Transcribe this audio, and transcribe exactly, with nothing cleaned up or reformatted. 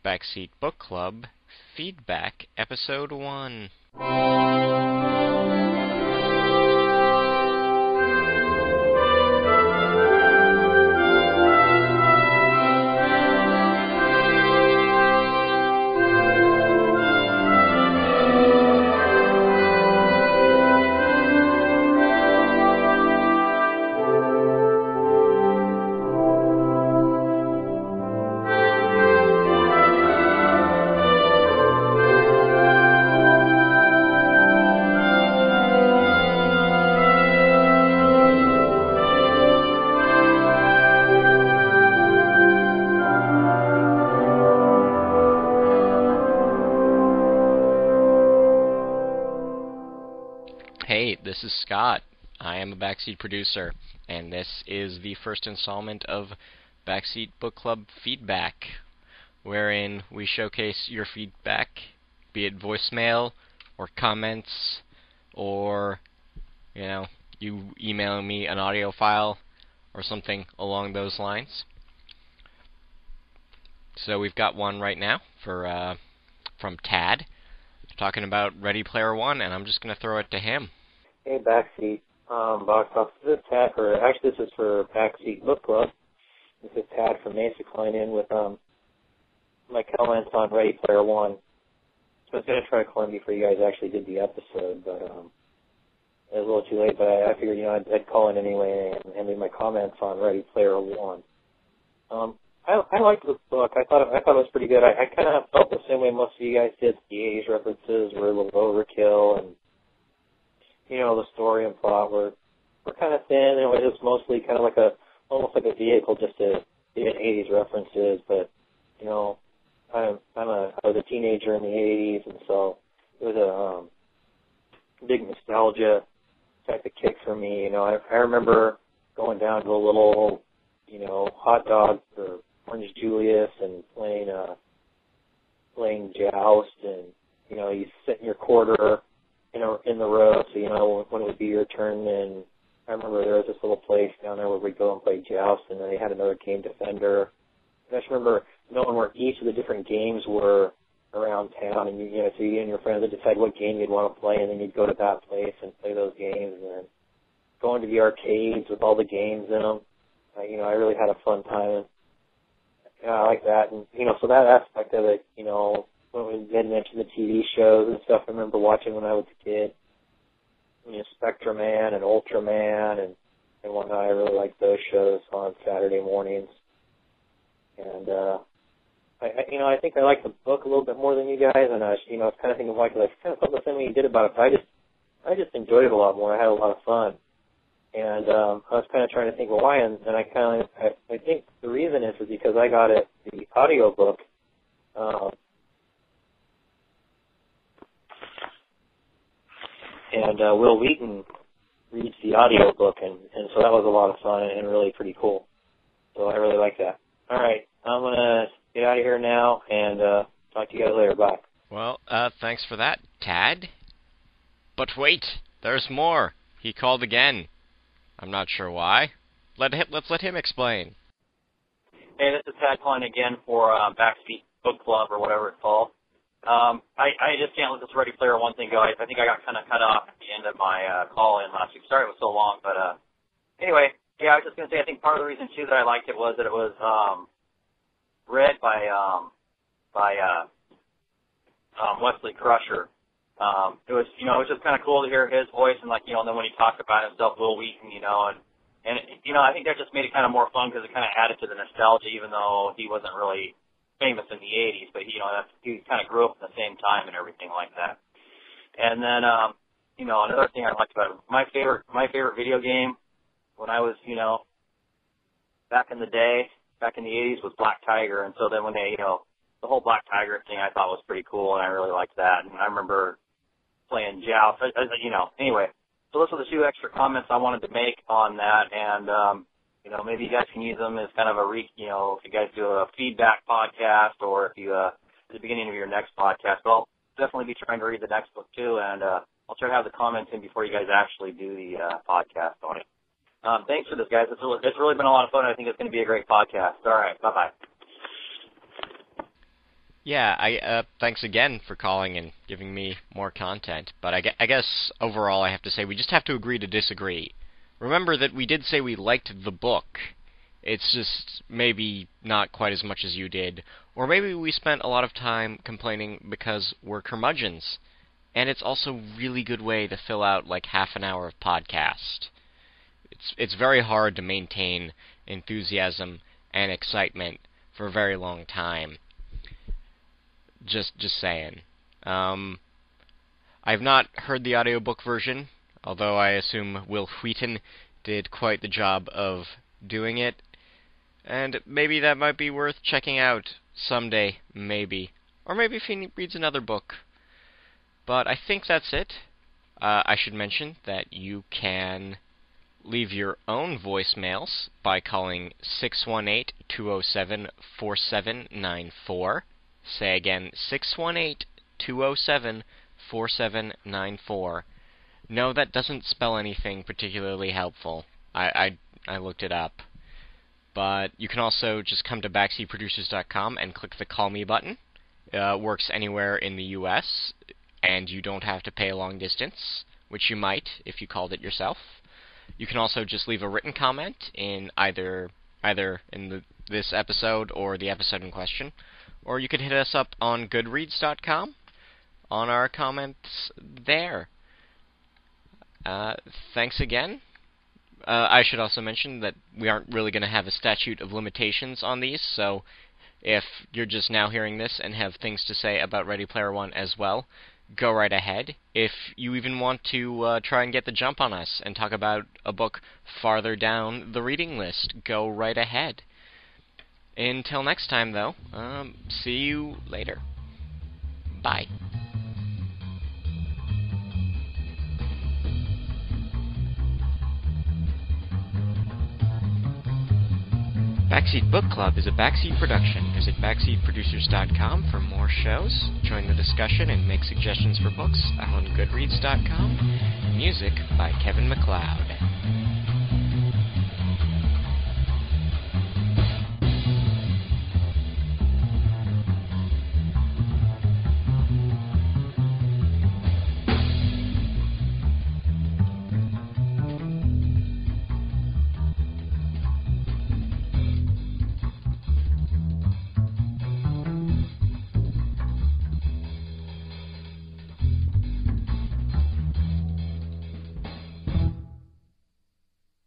Backseat Book Club Feedback, Episode one. Hey, this is Scott. I am a Backseat producer, and this is the first installment of Backseat Book Club Feedback, wherein we showcase your feedback, be it voicemail or comments, or, you know, you emailing me an audio file or something along those lines. So we've got one right now for uh, from Tad, talking about Ready Player One, and I'm just going to throw it to him. Hey, Backseat, um, box office. This is Tad for, actually this is for Backseat Book Club. This is Tad from Mesa calling in with um, my comments on Ready Player One. So I was going to try to call in before you guys actually did the episode, but um, it was a little too late, but I, I figured, you know, I'd, I'd call in anyway and, and leave my comments on Ready Player One. Um, I, I liked the book. I thought it, I thought it was pretty good. I, I kind of felt the same way most of you guys did. The eighties references were a little overkill, and you know, the story and plot were were kind of thin, and it was just mostly kind of like a almost like a vehicle just to get eighties references. But you know, I'm I'm a I was a teenager in the eighties, and so it was a um, big nostalgia type of kick for me. You know, I I remember going down to a little, you know, hot dog or Orange Julius and playing uh playing joust, and you know, you sit in your quarter in, a, in the row, so you know when it would be your turn. And I remember there was this little place down there where we'd go and play joust, and then they had another game defender. And I just remember knowing where each of the different games were around town, and you, you know, so you and your friends would decide what game you'd want to play, and then you'd go to that place and play those games, and then going to the arcades with all the games in them. Uh, you know, I really had a fun time. Yeah, I like that, and you know, so that aspect of it, you know, when we did mention the T V shows and stuff, I remember watching when I was a kid. You know, Spectreman and Ultraman and and whatnot. I really liked those shows on Saturday mornings. And uh, I, I, you know, I think I like the book a little bit more than you guys, and I, you know, I was kind of thinking like, I kind of felt the same way you did about it, but I just, I just enjoyed it a lot more. I had a lot of fun. And um, I was kind of trying to think, well, why? And, and I kind of, I, I think the reason is, is because I got it, the audio book. Um, and uh, Will Wheaton reads the audio book, and, and so that was a lot of fun and really pretty cool. So I really like that. All right, I'm going to get out of here now and uh, talk to you guys later. Bye. Well, uh, thanks for that, Tad. But wait, there's more. He called again. I'm not sure why. Let him, let's let him explain. Hey, this is Tad calling again for uh, Backseat Book Club or whatever it's called. Um, I, I just can't let this Ready Player One thing go. I, I think I got kind of cut off at the end of my uh, call in last week. Sorry it was so long, but uh, anyway, yeah, I was just going to say I think part of the reason, too, that I liked it was that it was um, read by um, by uh, um, Wesley Crusher. Um, it was, you know, it was just kind of cool to hear his voice, and like, you know, and then when he talked about himself, Will Wheaton, you know, and, and you know, I think that just made it kind of more fun because it kind of added to the nostalgia, even though he wasn't really famous in the eighties, but he, you know, that's, he kind of grew up at the same time and everything like that. And then, um, you know, another thing I liked about it, my favorite, my favorite video game when I was, you know, back in the day, back in the eighties was Black Tiger, and so then when they, you know, the whole Black Tiger thing I thought was pretty cool, and I really liked that, and I remember playing joust, you know, anyway. So those are the two extra comments I wanted to make on that, and, um, you know, maybe you guys can use them as kind of a, re, you know, if you guys do a feedback podcast or if you, uh, at the beginning of your next podcast. But I'll definitely be trying to read the next book, too, and uh, I'll try to have the comments in before you guys actually do the uh, podcast on it. Um, thanks for this, guys. It's really, it's really been a lot of fun. I think it's going to be a great podcast. All right. Bye-bye. Yeah, I uh, thanks again for calling and giving me more content. But I, gue- I guess overall I have to say we just have to agree to disagree. Remember that we did say we liked the book. It's just maybe not quite as much as you did. Or maybe we spent a lot of time complaining because we're curmudgeons. And it's also a really good way to fill out like half an hour of podcast. It's it's very hard to maintain enthusiasm and excitement for a very long time. Just just saying. Um, I've not heard the audiobook version, although I assume Will Wheaton did quite the job of doing it. And maybe that might be worth checking out someday, maybe. Or maybe if he reads another book. But I think that's it. Uh, I should mention that you can leave your own voicemails by calling six one eight, two oh seven, four seven nine four. Say again, six one eight, two oh seven, four seven nine four. No, that doesn't spell anything particularly helpful. I, I, I looked it up. But you can also just come to backseat producers dot com and click the Call Me button. Uh, works anywhere in the U S, and you don't have to pay a long distance, which you might if you called it yourself. You can also just leave a written comment in either either in the, this episode or the episode in question. Or you could hit us up on goodreads dot com on our comments there. Uh, thanks again. Uh, I should also mention that we aren't really going to have a statute of limitations on these, so if you're just now hearing this and have things to say about Ready Player One as well, go right ahead. If you even want to uh, try and get the jump on us and talk about a book farther down the reading list, go right ahead. Until next time, though, um, see you later. Bye. Backseat Book Club is a Backseat production. Visit backseat producers dot com for more shows. Join the discussion and make suggestions for books on goodreads dot com. Music by Kevin MacLeod.